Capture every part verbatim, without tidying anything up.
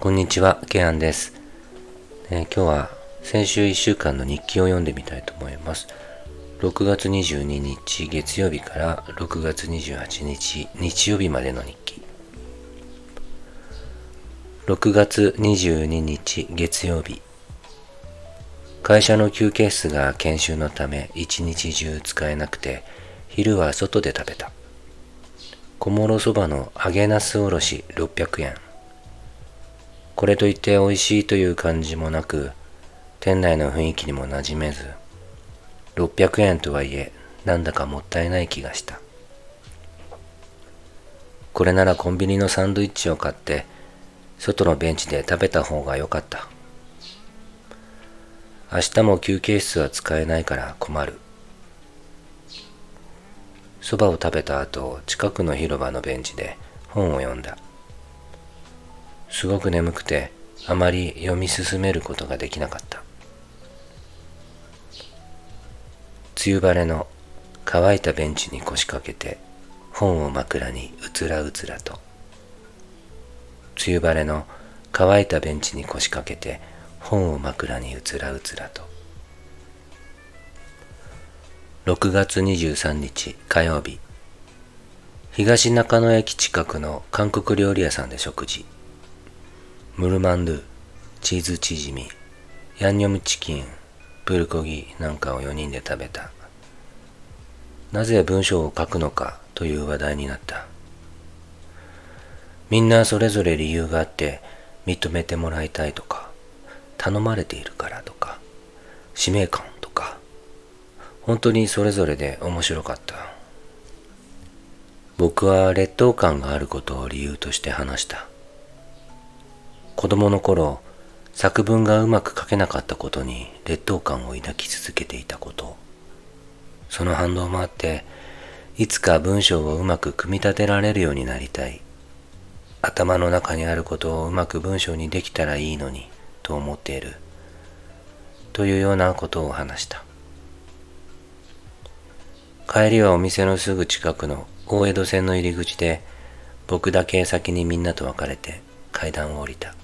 こんにちは、ケアンです、えー、今日は先週いっしゅうかんの日記を読んでみたいと思います。ろくがつにじゅうににち月曜日からろくがつにじゅうはちにち日曜日までの日記。ろくがつにじゅうににち月曜日、会社の休憩室が研修のため一日中使えなくて、昼は外で食べた。小諸そばの揚げなすおろしろっぴゃくえん。これといって美味しいという感じもなく、店内の雰囲気にも馴染めず、ろっぴゃくえんとはいえなんだかもったいない気がした。これならコンビニのサンドイッチを買って外のベンチで食べた方が良かった。明日も休憩室は使えないから困る。そばを食べた後、近くの広場のベンチで本を読んだ。すごく眠くてあまり読み進めることができなかった。梅雨晴れの乾いたベンチに腰掛けて本を枕にうつらうつらと。梅雨晴れの乾いたベンチに腰掛けて本を枕にうつらうつらと。ろくがつにじゅうさんにち火曜日、東中野駅近くの韓国料理屋さんで食事。ムルマンドゥ、チーズチヂミ、ヤンニョムチキン、プルコギなんかをよにんで食べた。なぜ文章を書くのかという話題になった。みんなそれぞれ理由があって認めてもらいたいとか、頼まれているからとか、使命感とか、本当にそれぞれで面白かった。僕は劣等感があることを理由として話した。子供の頃、作文がうまく書けなかったことに劣等感を抱き続けていたこと。その反動もあって、いつか文章をうまく組み立てられるようになりたい。頭の中にあることをうまく文章にできたらいいのに、と思っている。というようなことを話した。帰りはお店のすぐ近くの大江戸線の入り口で、僕だけ先にみんなと別れて階段を降りた。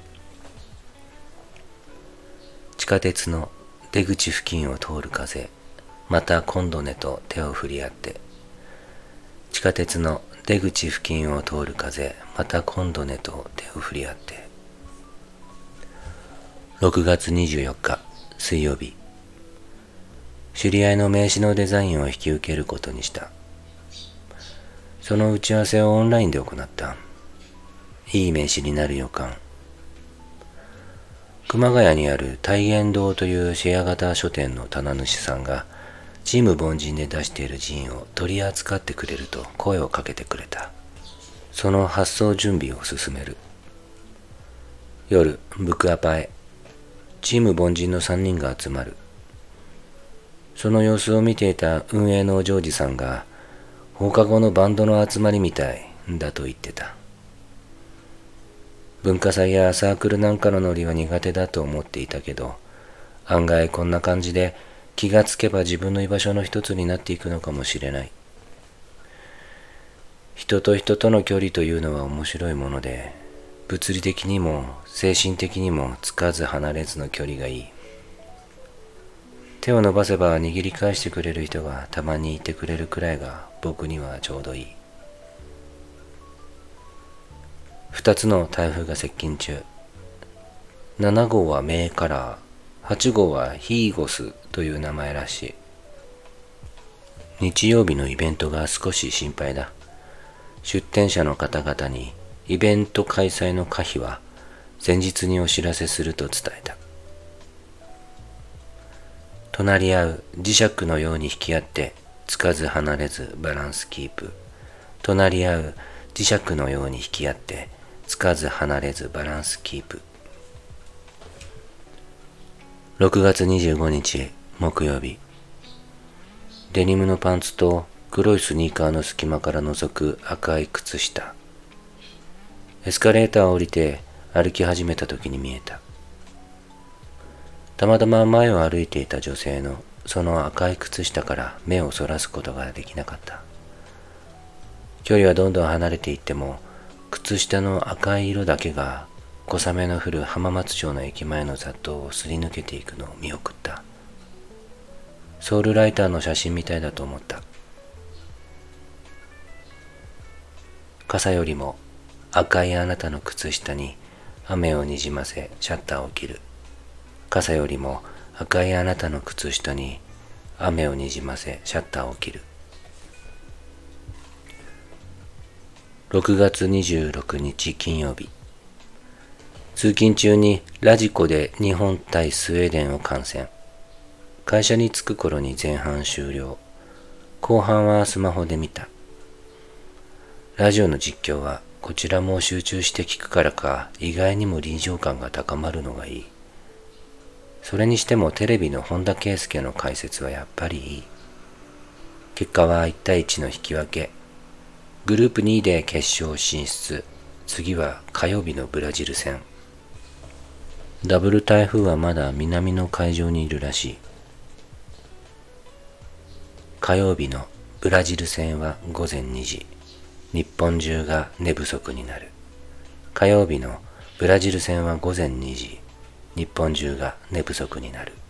地下鉄の出口付近を通る風、また今度ねと手を振り合って。地下鉄の出口付近を通る風、また今度ねと手を振り合って。ろくがつにじゅうよっか水曜日、知り合いの名刺のデザインを引き受けることにした。その打ち合わせをオンラインで行った。いい名刺になる予感。熊谷にある大元堂というシェア型書店の棚主さんが、チーム凡人で出しているジンを取り扱ってくれると声をかけてくれた。その発送準備を進める。夜、ブックアパへ。チーム凡人のさんにんが集まる。その様子を見ていた運営のジョージさんが、放課後のバンドの集まりみたいだと言ってた。文化祭やサークルなんかのノリは苦手だと思っていたけど、案外こんな感じで気がつけば自分の居場所の一つになっていくのかもしれない。人と人との距離というのは面白いもので、物理的にも精神的にもつかず離れずの距離がいい。手を伸ばせば握り返してくれる人がたまにいてくれるくらいが僕にはちょうどいい。二つの台風が接近中。ななごうはメーカラー、はちごうはヒーゴスという名前らしい。日曜日のイベントが少し心配だ。出店者の方々にイベント開催の可否は前日にお知らせすると伝えた。隣り合う磁石のように引き合ってつかず離れずバランスキープ。隣り合う磁石のように引き合ってつかず離れずバランスキープ。ろくがつにじゅうごにち木曜日、デニムのパンツと黒いスニーカーの隙間から覗く赤い靴下。エスカレーターを降りて歩き始めた時に見えた。たまたま前を歩いていた女性のその赤い靴下から目をそらすことができなかった。距離はどんどん離れていっても、靴下の赤い色だけが小雨の降る浜松町の駅前の雑踏をすり抜けていくのを見送った。ソウルライターの写真みたいだと思った。傘よりも赤いあなたの靴下に雨をにじませシャッターを切る。傘よりも赤いあなたの靴下に雨をにじませシャッターを切る。ろくがつにじゅうろくにち金曜日。通勤中にラジコで日本対スウェーデンを観戦。会社に着く頃に前半終了。後半はスマホで見た。ラジオの実況はこちらも集中して聞くからか意外にも臨場感が高まるのがいい。それにしてもテレビの本田圭佑の解説はやっぱりいい。結果はいちたいいちの引き分け。グループにいで決勝進出。次は火曜日のブラジル戦。ダブル台風はまだ南の海上にいるらしい。火曜日のブラジル戦はごぜんにじ。日本中が寝不足になる。火曜日のブラジル戦はごぜんにじ。日本中が寝不足になる。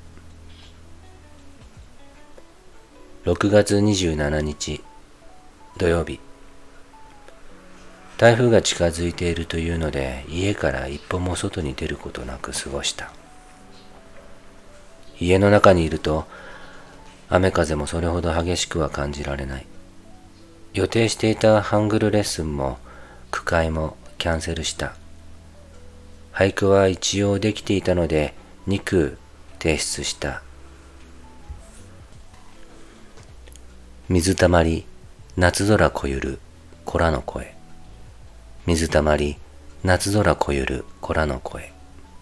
ろくがつにじゅうしちにち土曜日。台風が近づいているというので家から一歩も外に出ることなく過ごした。家の中にいると雨風もそれほど激しくは感じられない。予定していたハングルレッスンも句会もキャンセルした。俳句は一応できていたのでにく提出した。水たまり、夏空こゆる、子らの声。水たまり、夏空こゆる、子らの声。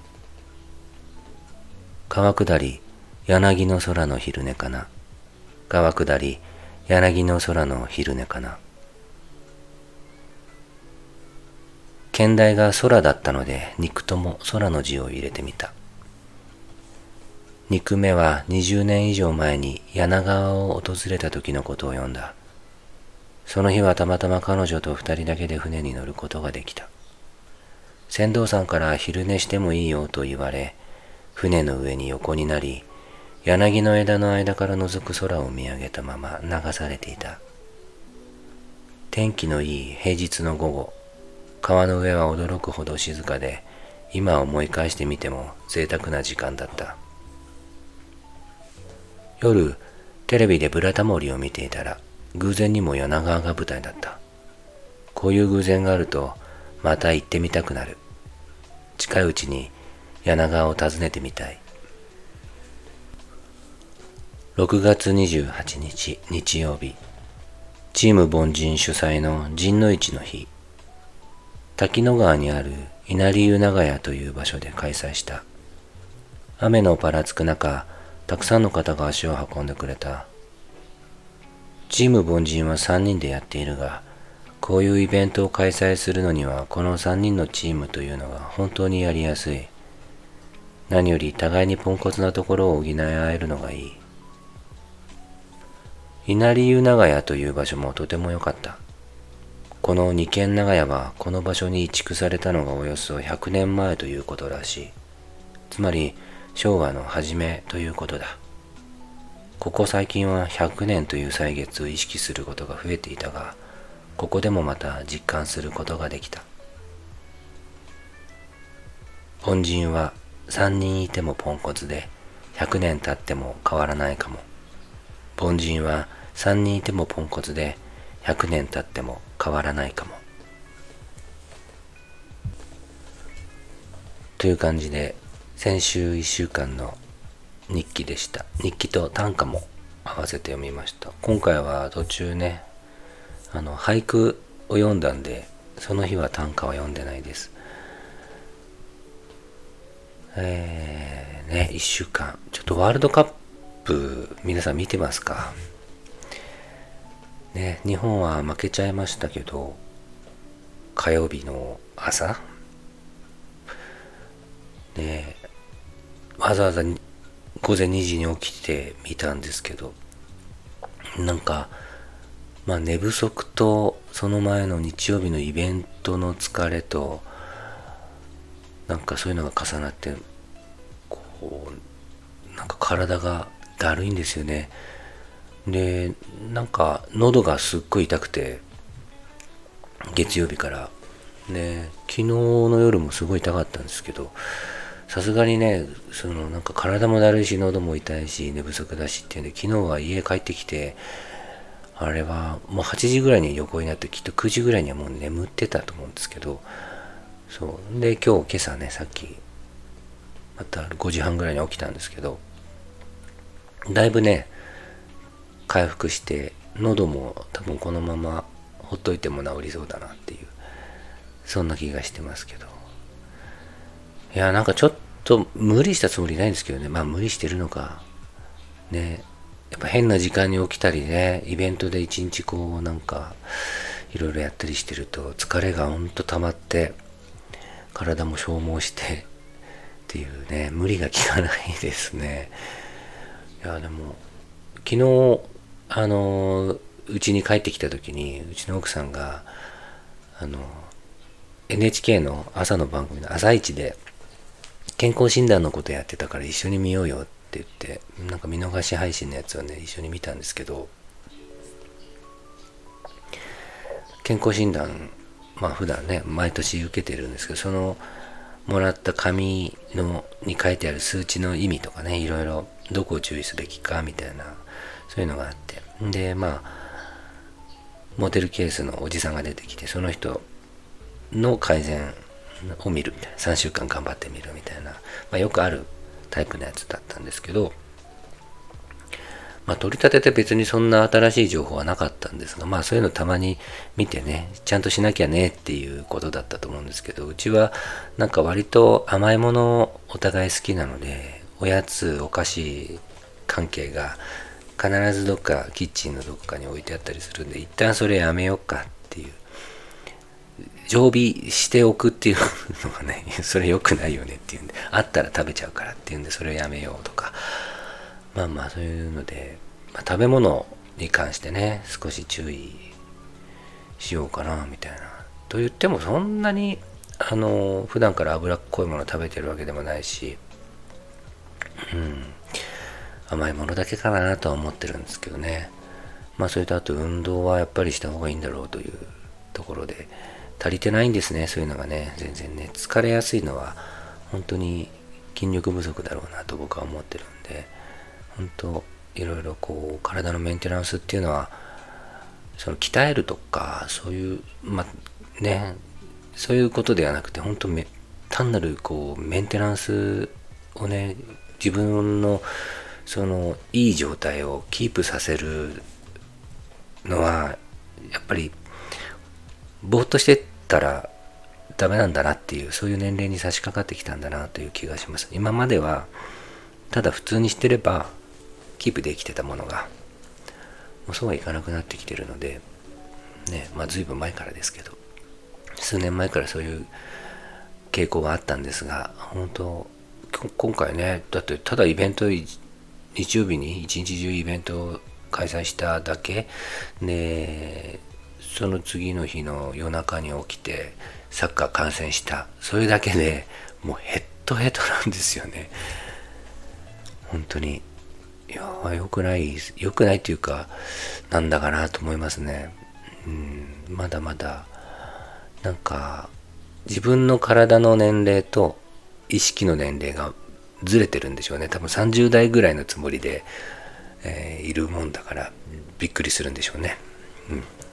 川下り、柳の空の昼寝かな。川下り、柳の空の昼寝かな。兼題が空だったので、肉とも空の字を入れてみた。肉目はにじゅうねん以上前に柳川を訪れた時のことを読んだ。その日はたまたま彼女と二人だけで船に乗ることができた。船頭さんから昼寝してもいいよと言われ、船の上に横になり、柳の枝の間から覗く空を見上げたまま流されていた。天気のいい平日の午後、川の上は驚くほど静かで、今思い返してみても贅沢な時間だった。夜、テレビでブラタモリを見ていたら、偶然にも柳川が舞台だった。こういう偶然があると、また行ってみたくなる。近いうちに柳川を訪ねてみたい。ろくがつにじゅうはちにち日曜日、チーム凡人主催の陣の市の日。滝野川にある稲荷湯長屋という場所で開催した。雨のぱらつく中、たくさんの方が足を運んでくれた。チーム凡人はさんにんでやっているが、こういうイベントを開催するのにはこのさんにんのチームというのが本当にやりやすい。何より互いにポンコツなところを補い合えるのがいい。稲荷湯長屋という場所もとても良かった。この二軒長屋はこの場所に移築されたのがおよそひゃくねんまえということらしい。つまり昭和の初めということだ。ここ最近はひゃくねんという歳月を意識することが増えていたが、ここでもまた実感することができた。凡人はさんにんいてもポンコツでひゃくねん経っても変わらないかも。凡人はさんにんいてもポンコツでひゃくねん経っても変わらないかも。という感じで先週いっしゅうかんの日記でした。日記と短歌も合わせて読みました。今回は途中ね、あの俳句を読んだんで、その日は短歌は読んでないです。えー、ね、いっしゅうかん。ちょっとワールドカップ皆さん見てますか？ね、日本は負けちゃいましたけど、火曜日の朝ね、わざわざごぜんにじに起きてみたんですけど、なんかまあ寝不足とその前の日曜日のイベントの疲れと、 なんかそういうのが重なって、こうなんか体がだるいんですよね。でなんか喉がすっごい痛くて、月曜日からね、昨日の夜もすごい痛かったんですけど、さすがにね、そのなんか体もだるいし喉も痛いし寝不足だしっていうんで、昨日は家帰ってきて、あれはもうはちじぐらいに横になって、きっとくじぐらいにはもう眠ってたと思うんですけど、そうで今日今朝ね、さっきまたごじはんぐらいに起きたんですけど、だいぶね回復して、喉も多分このままほっといても治りそうだなっていう、そんな気がしてますけど、いやなんかちょっと無理したつもりないんですけどね。まあ無理してるのかね、やっぱ変な時間に起きたりね、イベントで一日こうなんかいろいろやったりしてると、疲れがほんと溜まって体も消耗してっていうね、無理が効かないですね。いやでも昨日あのうちに帰ってきた時に、うちの奥さんがあの エヌエイチケー の朝の番組の朝一で健康診断のことやってたから一緒に見ようよって言って、なんか見逃し配信のやつをね一緒に見たんですけど、健康診断、まあ普段ね毎年受けてるんですけど、そのもらった紙のに書いてある数値の意味とかね、いろいろどこを注意すべきかみたいな、そういうのがあって、でまあモデルケースのおじさんが出てきて、その人の改善を見るみたいな、さんしゅうかん頑張ってみるみたいな、まあ、よくあるタイプのやつだったんですけど、まあ、取り立てて別にそんな新しい情報はなかったんですが、まあそういうのたまに見てね、ちゃんとしなきゃねっていうことだったと思うんですけど、うちはなんか割と甘いものお互い好きなので、おやつお菓子関係が必ずどっかキッチンのどっかに置いてあったりするんで、一旦それやめようかっていう、常備しておくっていうのがね、それ良くないよねっていうんで、あったら食べちゃうからっていうんで、それをやめようとか、まあまあそういうので、まあ、食べ物に関してね少し注意しようかなみたいな。と言ってもそんなにあの普段から脂っこいもの食べてるわけでもないし、うん、甘いものだけかなとは思ってるんですけどね。まあそれとあと運動はやっぱりした方がいいんだろうというところで、足りてないんですね、そういうのがね。全然ね、疲れやすいのは本当に筋力不足だろうなと僕は思ってるんで、本当いろいろこう体のメンテナンスっていうのは、その鍛えるとかそういうまあね、そういうことではなくて、本当め単なるこうメンテナンスをね、自分のそのいい状態をキープさせるのはやっぱりぼーっとしてたらダメなんだなっていう、そういう年齢に差し掛かってきたんだなという気がします。今まではただ普通にしてればキープできてたものが、もうそうはいかなくなってきてるのでね、まあ随分前からですけど、数年前からそういう傾向があったんですが、本当今回ね、だってただイベント、日曜日に一日中イベントを開催しただけで、その次の日の夜中に起きてサッカー観戦した、それだけでもうヘッドヘッドなんですよね。本当にいやー、良くない良くないっていうか、なんだかなと思いますね。うん、まだまだなんか自分の体の年齢と意識の年齢がずれてるんでしょうね。多分さんじゅう代ぐらいのつもりで、えー、いるもんだからびっくりするんでしょうね。うん、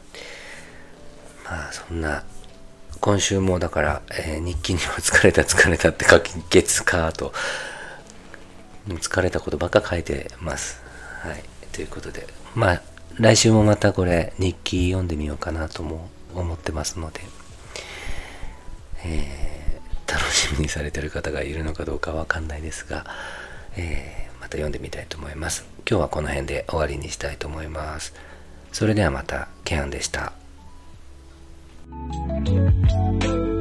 まあそんな今週もだから、えー、日記には疲れた疲れたって書き月かと疲れたことばっか書いてます。はい、ということで、まあ来週もまたこれ日記読んでみようかなとも思ってますので、えー、楽しみにされてる方がいるのかどうかわかんないですが、えー、また読んでみたいと思います。今日はこの辺で終わりにしたいと思います。それではまた、ケアンでした。